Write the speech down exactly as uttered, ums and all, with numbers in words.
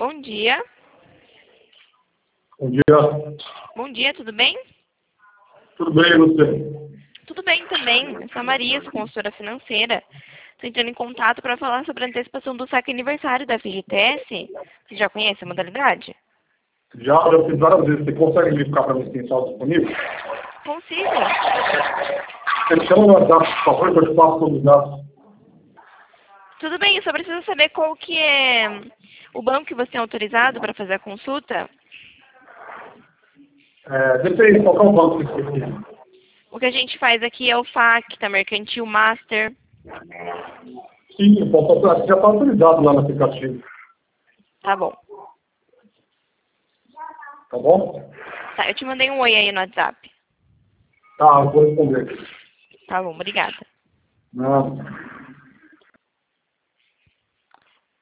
Bom dia. Bom dia. Bom dia, tudo bem? Tudo bem, e você? Tudo bem também. Eu sou a Maria, sou consultora financeira. Estou entrando em contato para falar sobre a antecipação do saque aniversário da F G T S. Você já conhece a modalidade? Já, já fiz várias vezes. Você consegue me ficar para mim se tem saldo disponível? Consigo. Você me chama no WhatsApp, por favor, que eu te passo todos os dados. Tudo bem, eu só preciso saber qual que é o banco que você é autorizado para fazer a consulta. É, depende, qual é o banco que você precisa? O que a gente faz aqui é o F A C, tá Mercantil Master. Sim, o ponto já está autorizado lá no aplicativo. Tá bom. Tá bom? Tá, eu te mandei um oi aí no WhatsApp. Tá, eu vou responder. Tá bom, obrigada. Não.